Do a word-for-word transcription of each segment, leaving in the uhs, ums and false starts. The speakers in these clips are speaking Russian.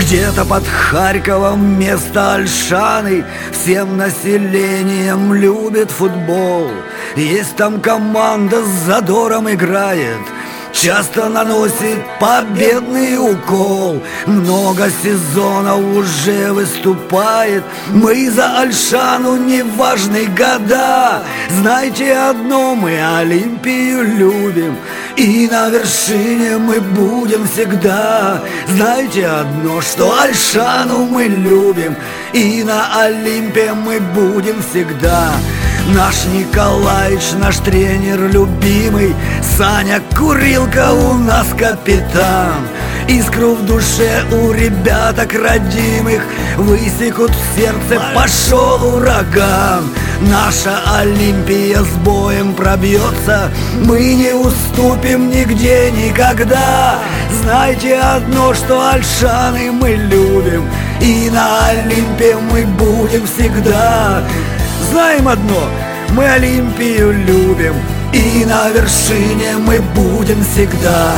Где-то под Харьковом место Ольшаны всем населением любит футбол. Есть там команда с задором играет, часто наносит победный укол. Много сезонов уже выступает. Мы за Ольшану не важны года. Знайте одно, мы Олимпию любим, и на вершине мы будем всегда. Знайте одно, что Ольшану мы любим, и на Олимпе мы будем всегда. Наш Николаич, наш тренер любимый, Саня Курилка у нас капитан. Искру в душе у ребяток родимых высекут в сердце, пошел ураган. Наша Олимпия с боем пробьется, мы не уступим нигде никогда. Знайте одно, что Ольшаны мы любим, и на Олимпе мы будем всегда. Знаем одно, мы Олимпию любим, и на вершине мы будем всегда.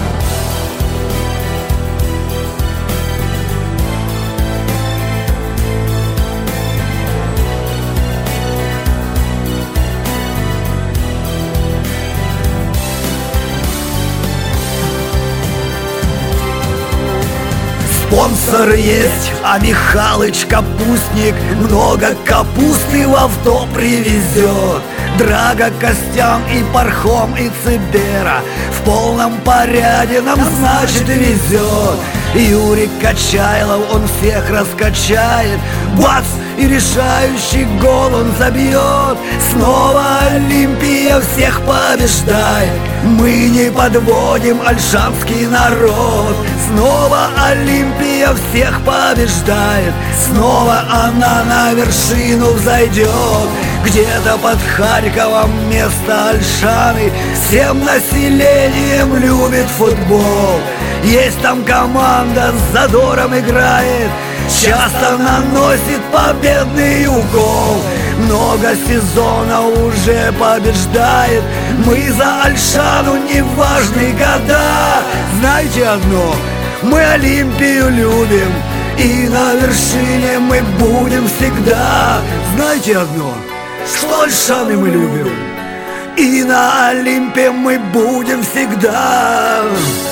Спонсор есть, а Михалыч капустник много капусты в авто привезет. Драга, Костян и Пархом и Цибера в полном порядке нам, значит, везет. Юрий Качайлов, он всех раскачает, бац, и решающий гол он забьет. Снова Олимпия всех побеждает, мы не подводим ольшанский народ. Снова Олимпия всех побеждает, снова она на вершину взойдет. Где-то под Харьковом место Ольшаны всем населением любит футбол. Есть там команда с задором играет, часто наносит победный укол. Много сезонов уже побеждает, мы за Ольшану не важны года. Знайте одно, мы Олимпию любим, и на вершине мы будем всегда. Знайте одно, что Ольшаны мы любим, и на Олимпе мы будем всегда.